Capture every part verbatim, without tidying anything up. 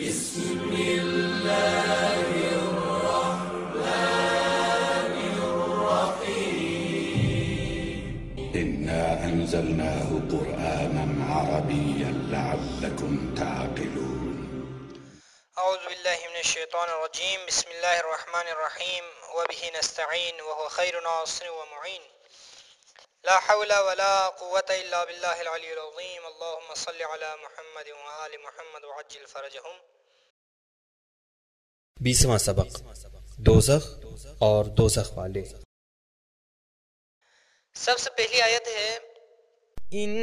بسم الله الرحمن الرحيم إنا أنزلناه قرآنا عربيا لعلكم تعقلون. أعوذ بالله من الشيطان الرجيم. بسم الله الرحمن الرحيم وبه نستعين وهو خير ناصر ومعين. لا حول ولا قوة إلا بالله العلي العظيم. اللهم صل على محمد وآل محمد وعجل فرجهم. بیسواں سبق، دوزخ اور دوزخ والے۔ سب سے پہلی آیت ہے ان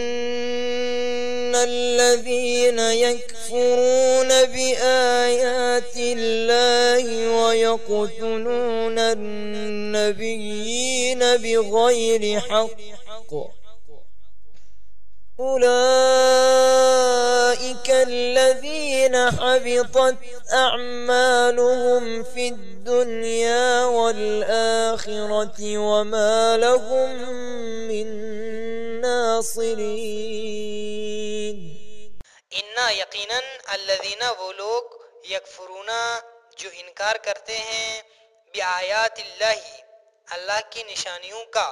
الذين يكفرون بآيات الله ويقتلون النبيين بغير حق أولئك الذين حبطت أعمالهم في الدنيا والآخرة وما لهم من ناصرين۔ انا یقیناً الذین وہ لوگ یکفرون جو انکار کرتے ہیں بآیات اللہ اللہ کی نشانیوں کا،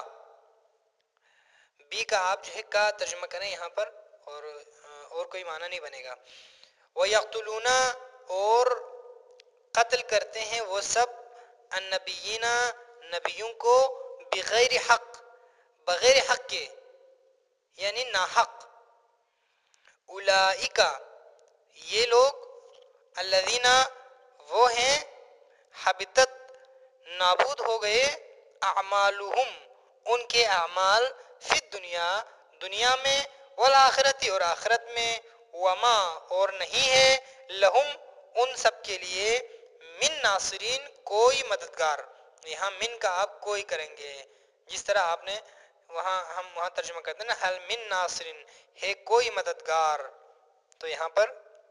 بی کا آپ جو ہے کا ترجمہ کریں یہاں پر، اور اور کوئی معنی نہیں بنے گا۔ وَيَقْتُلُونَ اور قتل کرتے ہیں وہ سب النبیین نبیوں کو بغیر حق بغیر حق کے یعنی ناحق۔ اولئک یہ لوگ الذین وہ ہیں حبطت نابود ہو گئے اعمالہم ان کے اعمال فی الدنیا دنیا میں والآخرت اور آخرت میں، وما اور نہیں ہے لہم ان سب کے لیے من ناصرین کوئی مددگار۔ یہاں من کا آپ کوئی کریں گے، جس طرح آپ نے وہاں ہم وہاں ترجمہ کرتے ہیں نا حل من ناصرین ہے کوئی مددگار، تو یہاں پر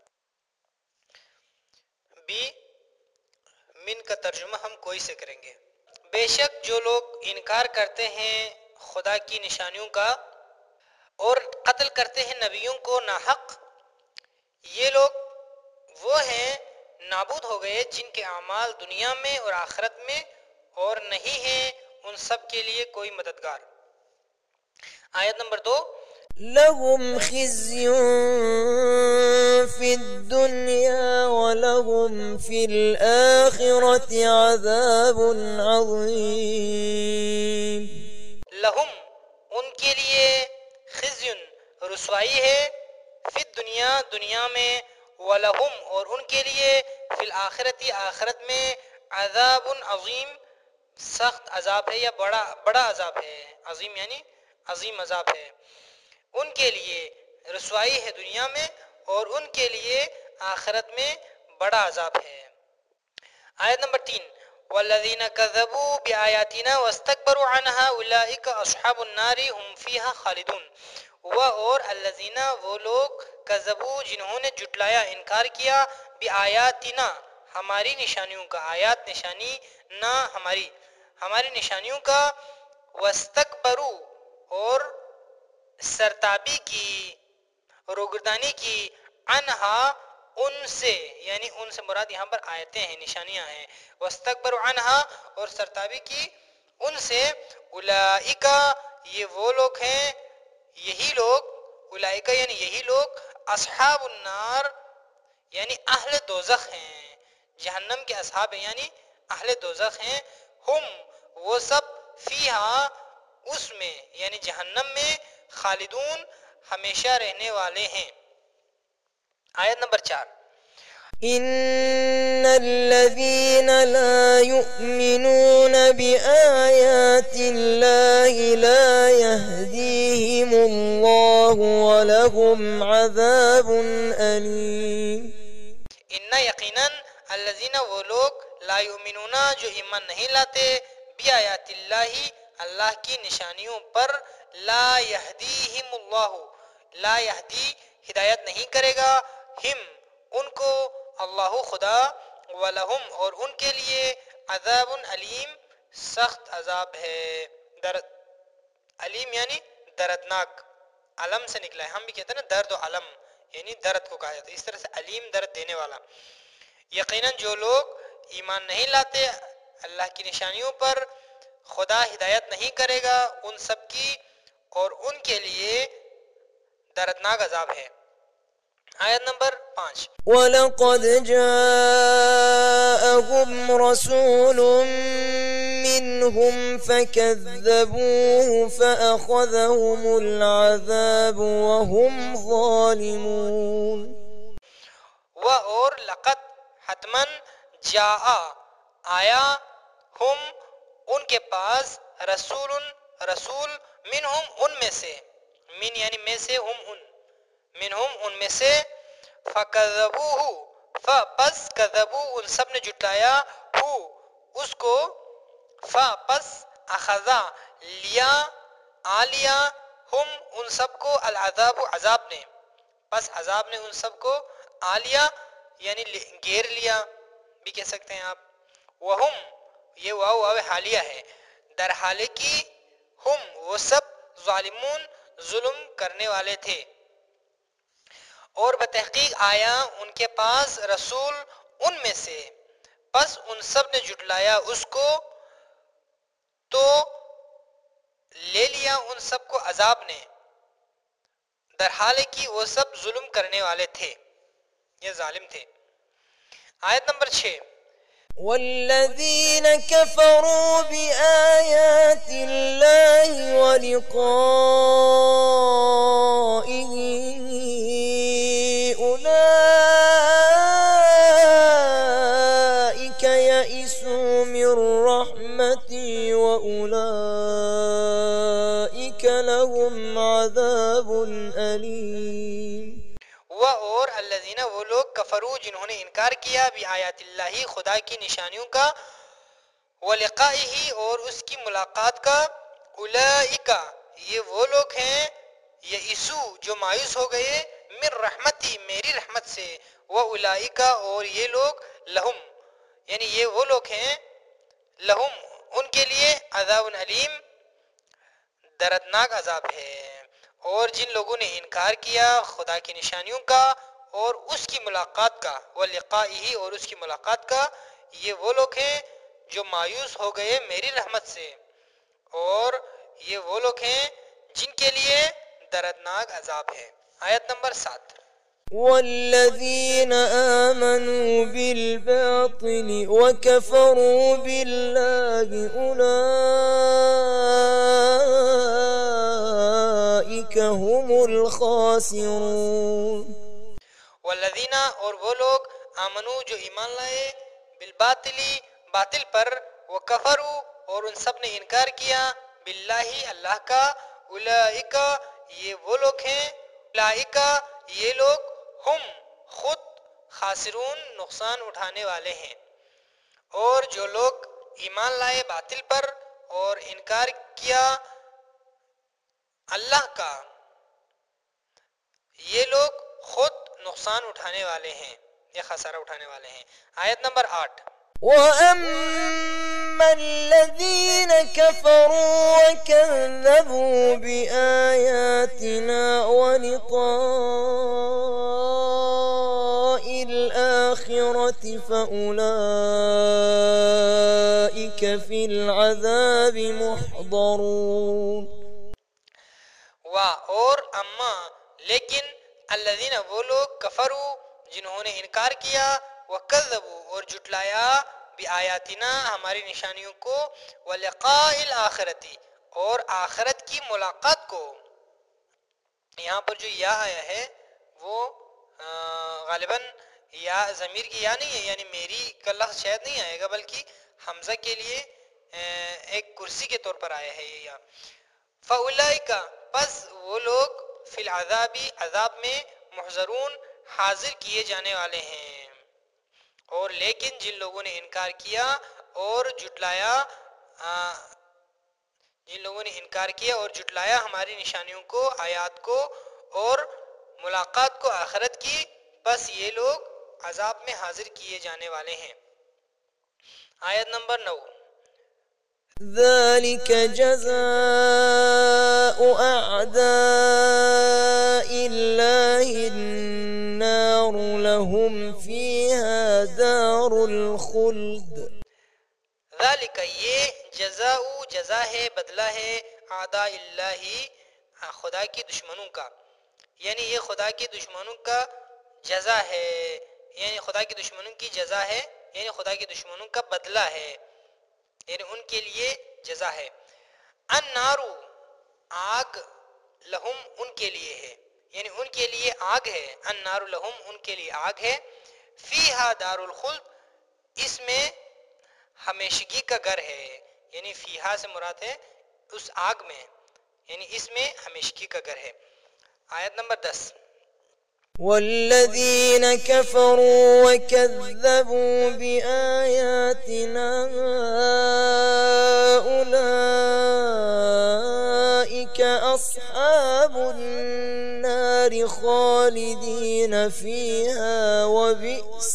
بھی من کا ترجمہ ہم کوئی سے کریں گے۔ بے شک جو لوگ انکار کرتے ہیں خدا کی نشانیوں کا اور قتل کرتے ہیں نبیوں کو ناحق، یہ لوگ وہ ہیں نابود ہو گئے جن کے اعمال دنیا میں اور آخرت میں، اور نہیں ہیں ان سب کے لیے کوئی مددگار۔ آیت نمبر دو، لهم خزي في الدنيا ولهم في الآخرة عذاب عظيم۔ لہم ان کے لیے خزی رسوائی ہے، فی الدنیا دنیا میں، ولہم اور ان کے لیے فی الآخرت آخرت میں عذاب عظیم سخت عذاب ہے یا بڑا بڑا عذاب ہے، عظیم یعنی عظیم عذاب ہے۔ ان کے لیے رسوائی ہے دنیا میں اور ان کے لیے آخرت میں بڑا عذاب ہے۔ آیت نمبر تین، والذین کذبوا بآیاتنا واستکبروا عنها اولئک اصحاب النار هم فیہا خالدون۔ و اور الذین وہ لوگ کذبوا جنہوں نے جھٹلایا انکار کیا بآیاتنا ہماری نشانیوں کا، آیات نشانی نہ ہماری ہماری نشانیوں کا، واستکبروا اور سرتابی کی روگردانی کی، عنہا ان سے یعنی ان سے مراد یہاں پر آیتیں ہیں نشانیاں ہیں، واستکبروا عنہا اور سرتابی کی ان سے، اولئک یہ وہ لوگ ہیں یہی لوگ اولئک یعنی یہی لوگ اصحاب النار یعنی اہل دوزخ ہیں، جہنم کے اصحاب ہیں یعنی اہل دوزخ ہیں، ہم وہ سب فیہا اس میں یعنی جہنم میں، خالدون ہمیشہ رہنے والے ہیں۔ آیت نمبر چار، ان الذين لا يؤمنون بآيات الله لا يهديهم الله ولهم عذاب أليم۔ ان یقیناً الذین وہ لوگ لا یؤمنون جو ایمان نہیں لاتے بآیات اللہ اللہ کی نشانیوں پر، لا یہدیہم اللہ لا یہدی ہدایت نہیں کرے گا، ہم ان کو اللہ خدا، ولہم اور ان کے لیے عذاب علیم سخت عذاب ہے، درد علیم یعنی دردناک، علم سے نکلا ہے، ہم بھی کہتے ہیں نا درد و علم، یعنی درد کو کہا جاتا ہے، اس طرح سے علیم درد دینے والا۔ یقیناً جو لوگ ایمان نہیں لاتے اللہ کی نشانیوں پر، خدا ہدایت نہیں کرے گا ان سب کی، اور ان کے لیے دردناک عذاب ہے۔ آیت نمبر پانچ۔ وَلَقَدْ جَاءَهُمْ رَسُولٌ مِّنْهُمْ فَكَذَّبُوهُ فَأَخَذَهُمُ الْعَذَابُ وَهُمْ ظَالِمُونَ۔ و اور لقد حتماً جاء آیا ہم ان کے پاس رسول رسول منہم ان میں سے، من یعنی میں سے، ہم ان منہم ان میں سے، فکذبوہ فپس کذبو ان سب نے جٹلایا، ہو اس کو، فپس اخذا لیا آ لیا، ہم ان سب کو، العذاب عذاب نے، پس عذاب نے ان سب کو آ لیا یعنی گھیر لیا بھی کہہ سکتے ہیں آپ۔ وہم یہ واو واو حالیہ ہے، در حالے کی ہم وہ سب ظالمون ظلم کرنے والے تھے۔ اور بتحقیق آیا ان کے پاس رسول ان میں سے، پس ان سب نے جھٹلایا اس کو، تو لے لیا ان سب کو عذاب نے، در حالے کی وہ سب ظلم کرنے والے تھے، یہ ظالم تھے۔ آیت نمبر چھ۔ والذین کفروا بآیات اللہ ولقائہ اولئک یئسوا من رحمتی واولئک لهم عذاب علیم۔ و اور الذین وہ لوگ کفروا جنہوں نے انکار کیا بھی آیات اللہ خدا کی نشانیوں کا، ولقائہ اور اس کی ملاقات کا، اولئک یہ وہ لوگ ہیں، یئسو جو مایوس ہو گئے، من رحمتی میری رحمت سے، واولئک اور یہ لوگ، لہم یعنی یہ وہ لوگ ہیں، لہم ان کے لیے، عذاب علیم دردناک عذاب ہے۔ اور جن لوگوں نے انکار کیا خدا کی نشانیوں کا اور اس کی ملاقات کا، ولقائہ اور اس کی ملاقات کا، یہ وہ لوگ ہیں جو مایوس ہو گئے میری رحمت سے، اور یہ وہ لوگ ہیں جن کے لیے دردناک عذاب ہے۔ آیت نمبر سات۔ والذین آمنوا بالباطل وکفروا باللہ اولئک هم الخاسرون۔ والذین اور وہ لوگ آمنو جو ایمان لائے، بالباطلی باطل پر، وکفروا اور ان سب نے انکار کیا، باللہ اللہ کا، اولئک یہ وہ لوگ ہیں، اولئک یہ لوگ، ہم خود، خاسرون نقصان اٹھانے والے ہیں۔ اور جو لوگ ایمان لائے باطل پر اور انکار کیا اللہ کا، یہ لوگ خود نقصان اٹھانے والے ہیں، یہ خسارہ اٹھانے والے ہیں۔ آیت نمبر آٹھ۔ وَأَمَّا الَّذِينَ كَفَرُوا وَكَذَّبُوا بِآيَاتِنَا وَلِقَاءِ الْآخِرَةِ فَأُولَئِكَ فِي الْعَذَابِ مُحْضَرُونَ۔ وا اور اما لیکن، الذین وہ لوگ، کفروا جنہوں نے انکار کیا، وکذبوا اور جھٹلایا، بآیاتنا ہماری نشانیوں کو، ولقاء الآخرتی اور آخرت کی ملاقات کو۔ یہاں پر جو یا آیا ہے وہ غالباً یا ضمیر کی یا نہیں ہے، یعنی میری کا لفظ شاید نہیں آئے گا، بلکہ حمزہ کے لیے ایک کرسی کے طور پر آیا ہے یہ یا۔ فَأُولَئِكَ پس وہ لوگ، فی العذابی عذاب میں، محضرون حاضر کیے جانے والے ہیں۔ اور لیکن جن لوگوں نے انکار کیا اور جھٹلایا جن لوگوں نے انکار کیا اور جھٹلایا ہماری نشانیوں کو، آیات کو اور ملاقات کو آخرت کی، بس یہ لوگ عذاب میں حاضر کیے جانے والے ہیں۔ آیت نمبر نو۔ ذلك جزاء أعداء الله النار لهم فيها دار الخلد ذالک یہ جزاء جزا ہے بدلہ ہے اعداء اللہ خدا کی دشمنوں کا، یعنی یہ خدا کی دشمنوں کا جزا ہے، یعنی خدا کی دشمنوں کی جزا ہے، یعنی خدا کی دشمنوں کا بدلہ ہے، یعنی ان کے لیے جزا ہے۔ النار آگ لہم ان کے لیے ہے، یعنی ان کے لیے آگ ہے، النار لہم ان کے لیے آگ ہے، فیہا دار الخلد اس میں ہمیشگی کا گھر ہے، یعنی فیہا سے مراد ہے اس آگ میں، یعنی اس میں ہمیشگی کا گھر ہے۔ آیت نمبر دس، والذين كفروا وكذبوا بآياتنا أولئك أصحاب النار خالدين فيها وبئس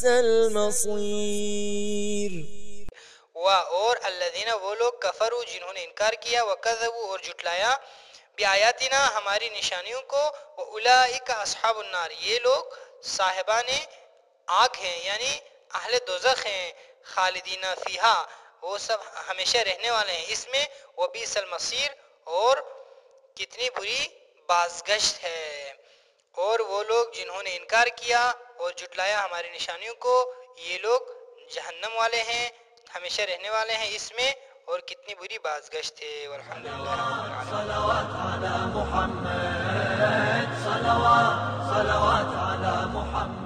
المصير۔ و اور الذین وہ لوگ کفروا جنہوں نے انکار کیا، وکذبوا اور جھٹلایا، بآیاتنا ہماری نشانیوں کو، واولئک اصحاب النار یہ لوگ صاحبان آگ ہیں، یعنی اہل دوزخ ہیں، خالدین فیہا وہ سب ہمیشہ رہنے والے ہیں اس میں، وبئس المصیر اور کتنی بری بازگشت ہے۔ اور وہ لوگ جنہوں نے انکار کیا اور جھٹلایا ہماری نشانیوں کو، یہ لوگ جہنم والے ہیں، ہمیشہ رہنے والے ہیں اس میں، اور کتنی بری بازگشت ہے۔ والحمدللہ رب العالمین۔ صلوات على محمد، صلوات صلوات على محمد۔